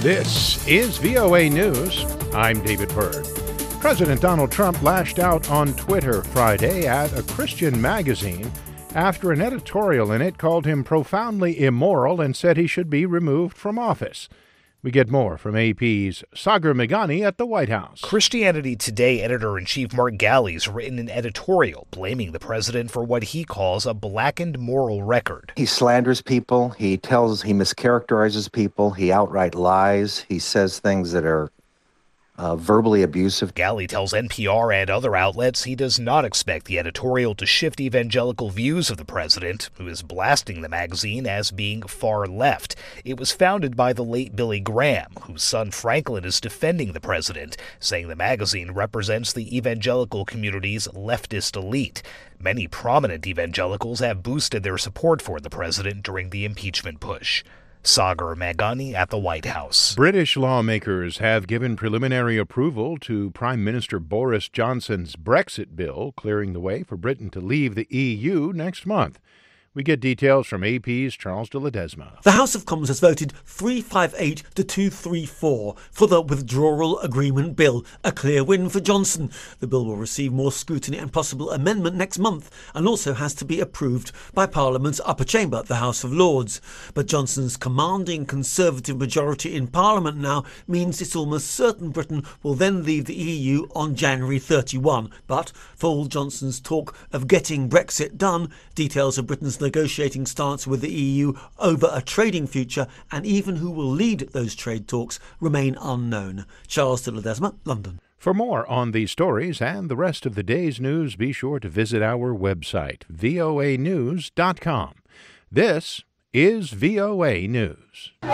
This is VOA News. I'm David Byrd. President Donald Trump lashed out on Twitter Friday at a Christian magazine after an editorial in it called him profoundly immoral and said he should be removed from office. We get more from AP's Sagar Meghani at the White House. Christianity Today editor-in-chief Mark Galli's written an editorial blaming the president for what he calls a blackened moral record. He slanders people, he mischaracterizes people, he outright lies, he says things that are verbally abusive. Galli tells NPR and other outlets he does not expect the editorial to shift evangelical views of the president, who is blasting the magazine as being far left. It was founded by the late Billy Graham, whose son Franklin is defending the president, saying the magazine represents the evangelical community's leftist elite. Many prominent evangelicals have boosted their support for the president during the impeachment push. Sagar Meghani at the White House. British lawmakers have given preliminary approval to Prime Minister Boris Johnson's Brexit bill, clearing the way for Britain to leave the EU next month. We get details from AP's Charles de Ledesma. The House of Commons has voted 358 to 234 for the Withdrawal Agreement Bill, a clear win for Johnson. The bill will receive more scrutiny and possible amendment next month and also has to be approved by Parliament's upper chamber, the House of Lords. But Johnson's commanding Conservative majority in Parliament now means it's almost certain Britain will then leave the EU on January 31. But for all Johnson's talk of getting Brexit done, details of Britain's negotiating stance with the EU over a trading future and even who will lead those trade talks remain unknown. Charles de Ledesma, London. For more on these stories and the rest of the day's news, be sure to visit our website, voanews.com. This is VOA News.